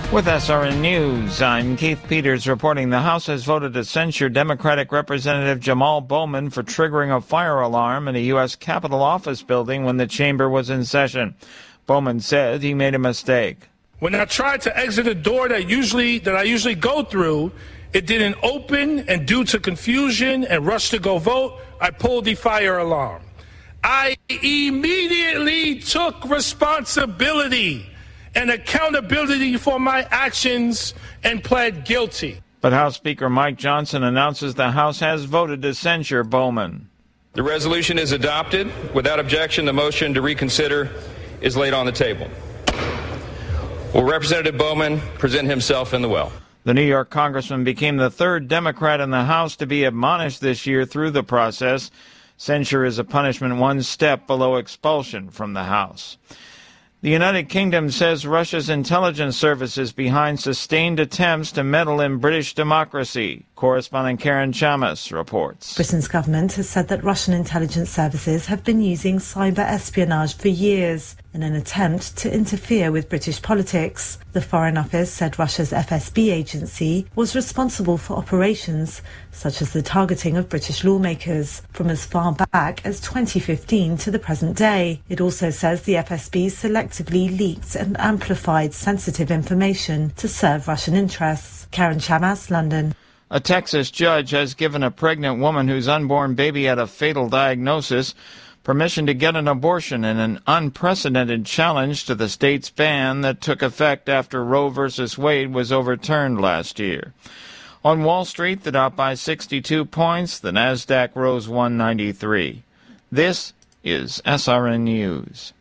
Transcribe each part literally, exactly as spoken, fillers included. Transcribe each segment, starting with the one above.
With S R N News, I'm Keith Peters reporting the House has voted to censure Democratic Representative Jamal Bowman for triggering a fire alarm in a U S Capitol office building when the chamber was in session. Bowman said he made a mistake. When I tried to exit a door that usually that I usually go through, it didn't open, and due to confusion and rush to go vote, I pulled the fire alarm. I immediately took responsibility and accountability for my actions and pled guilty. But House Speaker Mike Johnson announces the House has voted to censure Bowman. The resolution is adopted. Without objection, the motion to reconsider is laid on the table. Will Representative Bowman present himself in the well? The New York congressman became the third Democrat in the House to be admonished this year through the process. Censure is a punishment one step below expulsion from the House. The United Kingdom says Russia's intelligence service is behind sustained attempts to meddle in British democracy. Correspondent Karen Chamas reports. Britain's government has said that Russian intelligence services have been using cyber espionage for years in an attempt to interfere with British politics. The Foreign Office said Russia's F S B agency was responsible for operations such as the targeting of British lawmakers from as far back as twenty fifteen to the present day. It also says the F S B selectively leaked and amplified sensitive information to serve Russian interests. Karen Chamas, London. A Texas judge has given a pregnant woman whose unborn baby had a fatal diagnosis permission to get an abortion in an unprecedented challenge to the state's ban that took effect after Roe versus Wade was overturned last year. On Wall Street, the Dow by sixty-two points, the Nasdaq rose one ninety-three. This is S R N News.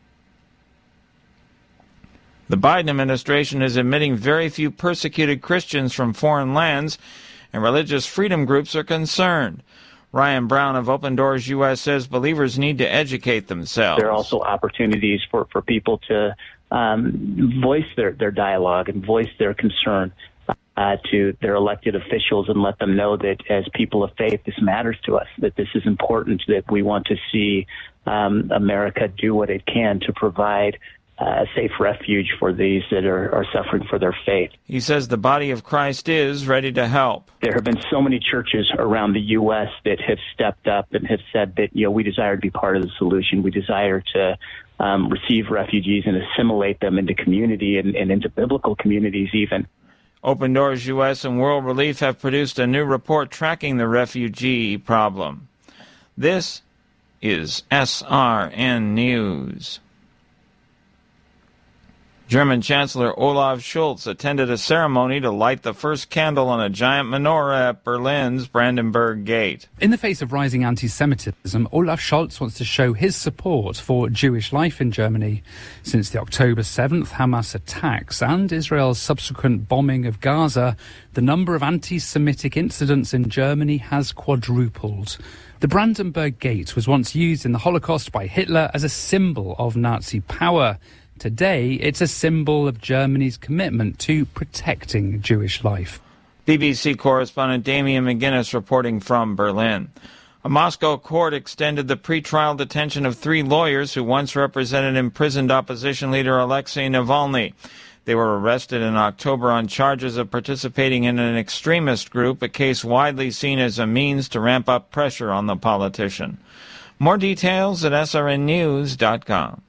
The Biden administration is admitting very few persecuted Christians from foreign lands, and religious freedom groups are concerned. Ryan Brown of Open Doors U S says believers need to educate themselves. There are also opportunities for, for people to um, voice their, their dialogue and voice their concern uh, to their elected officials and let them know that as people of faith, this matters to us, that this is important, that we want to see um, America do what it can to provide a safe refuge for these that are, are suffering for their faith. He says the body of Christ is ready to help. There have been so many churches around the U S that have stepped up and have said that, you know, we desire to be part of the solution. We desire to um, receive refugees and assimilate them into community and, and into biblical communities even. Open Doors U S and World Relief have produced a new report tracking the refugee problem. This is S R N News. German Chancellor Olaf Scholz attended a ceremony to light the first candle on a giant menorah at Berlin's Brandenburg Gate. In the face of rising anti-Semitism, Olaf Scholz wants to show his support for Jewish life in Germany. Since the October seventh Hamas attacks and Israel's subsequent bombing of Gaza, the number of anti-Semitic incidents in Germany has quadrupled. The Brandenburg Gate was once used in the Holocaust by Hitler as a symbol of Nazi power. Today, it's a symbol of Germany's commitment to protecting Jewish life. B B C correspondent Damian McGuinness reporting from Berlin. A Moscow court extended the pretrial detention of three lawyers who once represented imprisoned opposition leader Alexei Navalny. They were arrested in October on charges of participating in an extremist group, a case widely seen as a means to ramp up pressure on the politician. More details at S R N news dot com.